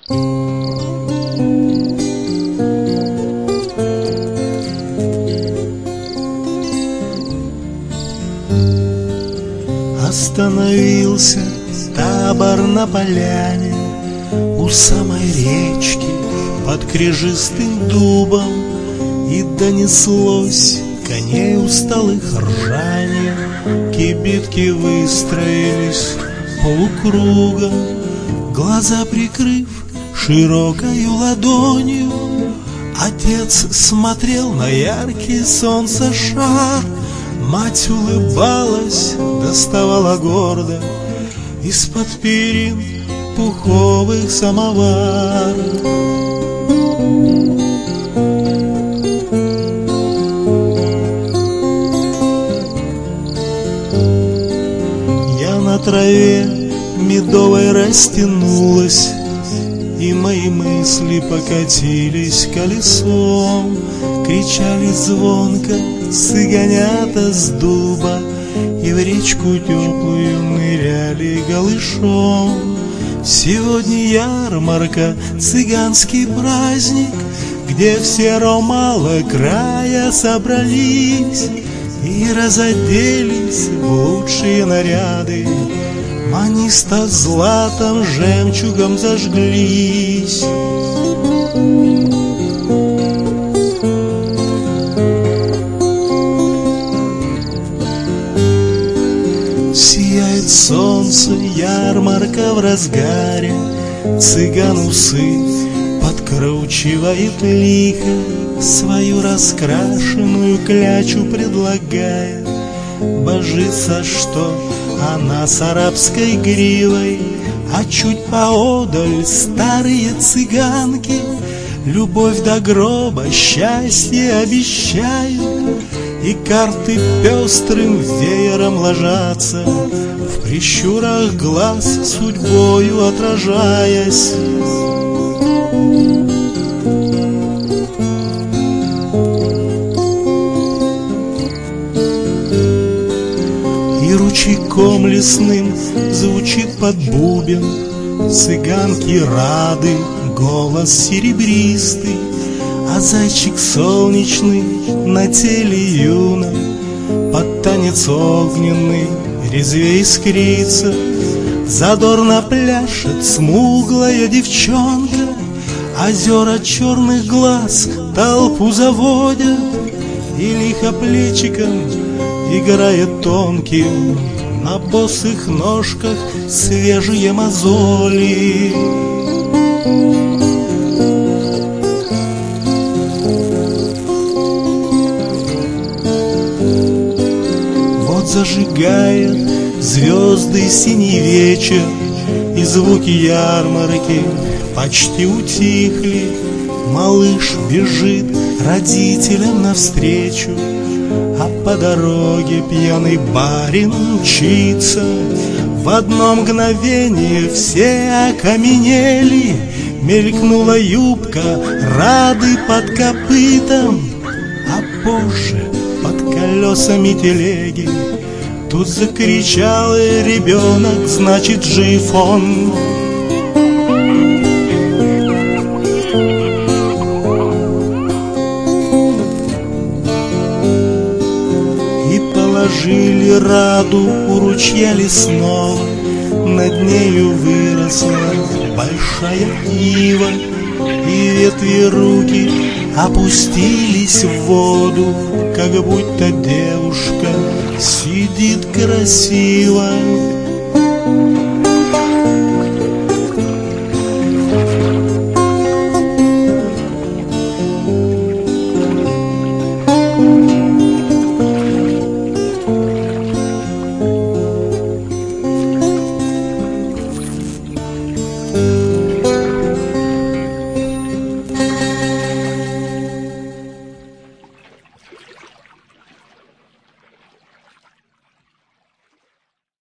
Остановился табор на поляне у самой речки под кряжистым дубом, и донеслось коней усталых ржание. Кибитки выстроились полукругом, глаза прикрыв широкою ладонью. Отец смотрел на яркий солнце шар, мать улыбалась, доставала гордо из-под перин пуховых самовар. Я на траве медовой растянулась, и мои мысли покатились колесом. Кричали звонко цыганята с дуба, и в речку теплую ныряли голышом. Сегодня ярмарка, цыганский праздник, где все ромала края собрались и разоделись в лучшие наряды, маниста златом, жемчугом зажглись. Сияет солнце, ярмарка в разгаре, цыган усы подкручивает лихо, свою раскрашенную клячу предлагая. Божится, что она с арабской гривой, а чуть поодаль старые цыганки любовь до гроба, счастье обещают, и карты пестрым веером ложатся, в прищурах глаз судьбою отражаясь. И ручейком лесным звучит под бубен, цыганки рады, голос серебристый, а зайчик солнечный на теле юном под танец огненный резвей искрится. Задорно пляшет смуглая девчонка, озера черных глаз толпу заводят, и лихо плечиком играет тонким на босых ножках свежие мозоли. Зажигает звезды синий вечер, и звуки ярмарки почти утихли. Малыш бежит родителям навстречу, а по дороге пьяный барин мчится. В одно мгновение все окаменели, мелькнула юбка Рады под копытом, а позже под колесами телеги тут закричал ребенок, значит, жив он. И положили Раду у ручья лесного, над нею выросла большая ива, и ветви руки опустились в воду, как будто девушка сидит красиво.